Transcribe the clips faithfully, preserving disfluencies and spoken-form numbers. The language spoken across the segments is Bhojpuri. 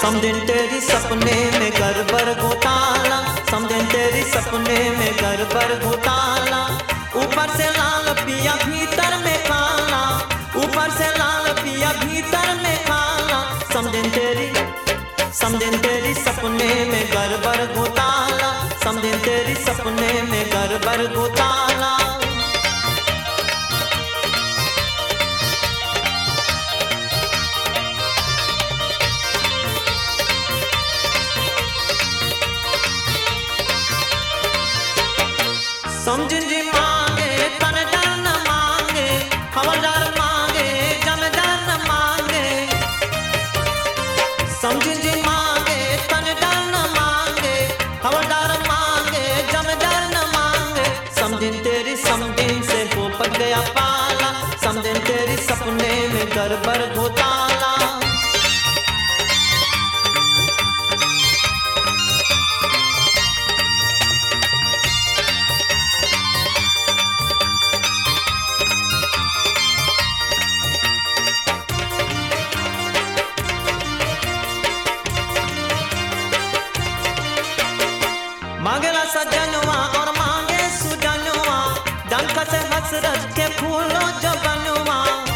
समझें तेरी सपने में गड़बड़ घोटाला, समझें तेरी सपने में गड़बड़ घोटाला। ऊपर से लाल पिया भीतर में काला, ऊपर से लाल पिया भीतर में काला। समझें तेरी समझें तेरी सपने में गड़बड़ घोटाला, समझें तेरी सपने में गड़बड़ घोटाला। समझिन जी मांगे तन डर न मांगे, खबरदार मांगे जमदार न मांगे। समझिन जी मांगे तन डर न मांगे, खबरदार मांगे जमदार न मांगे। समझिन तेरी समझिन से वो पड़ गया पाला, समझिन तेरी सपने में गड़बड़ घोटाला। मांगेला सजनवा और मांगे सुजनवा, डंक से हसरत के फूलों जो बनवा।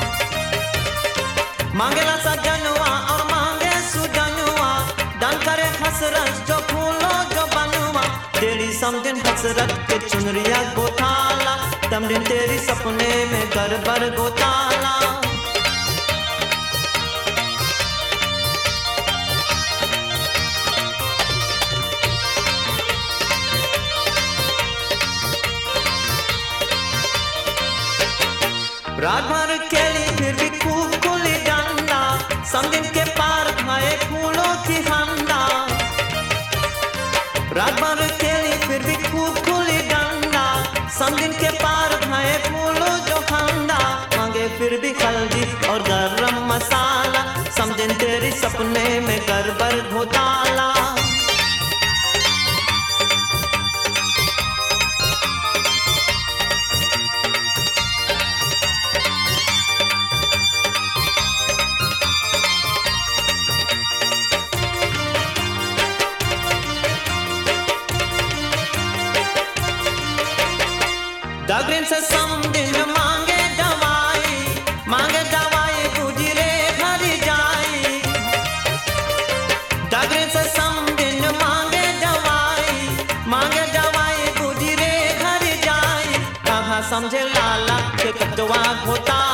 मांगेला सजनवा और मांगे सुजनवा, डंक से हसरत जो फूलों जो बनवा। तेरी समझन हसरत के चुनरिया घोटाला, तमदिन तेरी सपने में गड़बड़ घोटाला। रात भर खेली फिर भी खूब खुली डंडा, समझिन के पार खाए फूलों की हंडा। रात भर खेली फिर भी खूब खुली डंडा, समझिन के पार खाए फूलों जो हंडा। मांगे फिर भी हल्दी और गरम मसाला, समझिन तेरी सपने में गड़बड़ घोटाला। डगरिन से समझिन मांगे दवाई, मांगे दवाई गुजरे घर जाई। डगरिन से समझिन मांगे दवाई, मांगे दवाई गुजरे घर जाई। कहा समझे लाला के कटवा घोटा